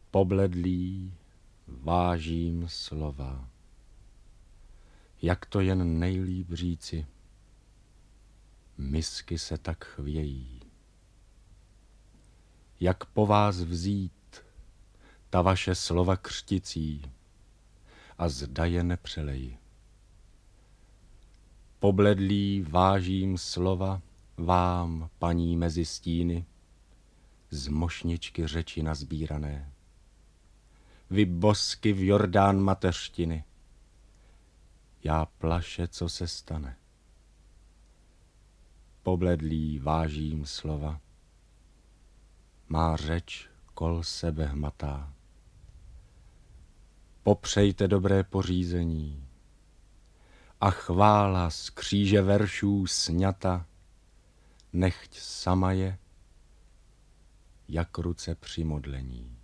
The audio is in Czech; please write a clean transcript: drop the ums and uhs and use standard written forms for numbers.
Pobledlý vážím slova, jak to jen nejlíp říci, misky se tak chvějí. Jak po vás vzít ta vaše slova křticí a zda je nepřeleji. Pobledlý vážím slova vám, paní mezi stíny, z mošničky řeči nazbírané. Vy bosky v Jordán mateřštiny, já plaše, co se stane. Pobledlý vážím slova, má řeč kol sebe hmatá. Popřejte dobré pořízení a chvála z kříže veršů sňata, nechť sama je, jak ruce při modlení.